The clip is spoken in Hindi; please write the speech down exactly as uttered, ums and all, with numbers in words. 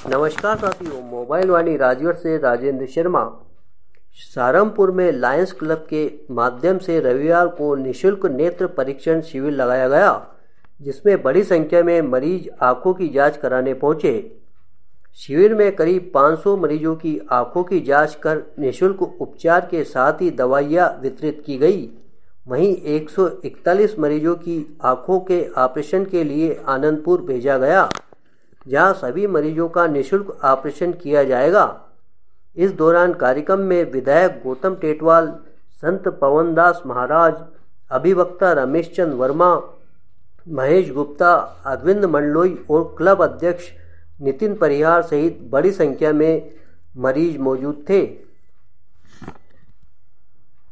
नमस्कार साथियों, मोबाइल वाणी राजगढ़ से राजेंद्र शर्मा। सहारनपुर में लायंस क्लब के माध्यम से रविवार को निःशुल्क नेत्र परीक्षण शिविर लगाया गया, जिसमें बड़ी संख्या में मरीज आंखों की जांच कराने पहुंचे। शिविर में करीब पाँच सौ मरीजों की आंखों की जांच कर निःशुल्क उपचार के साथ ही दवाइयां वितरित की गई। वहीं एक सौ इकतालीस मरीजों की आंखों के ऑपरेशन के लिए आनंदपुर भेजा गया, जहां सभी मरीजों का निःशुल्क ऑपरेशन किया जाएगा। इस दौरान कार्यक्रम में विधायक गौतम टेटवाल, संत पवनदास महाराज, अभिवक्ता रमेश चंद्र वर्मा, महेश गुप्ता, अरविंद मंडलोई और क्लब अध्यक्ष नितिन परिहार सहित बड़ी संख्या में मरीज मौजूद थे।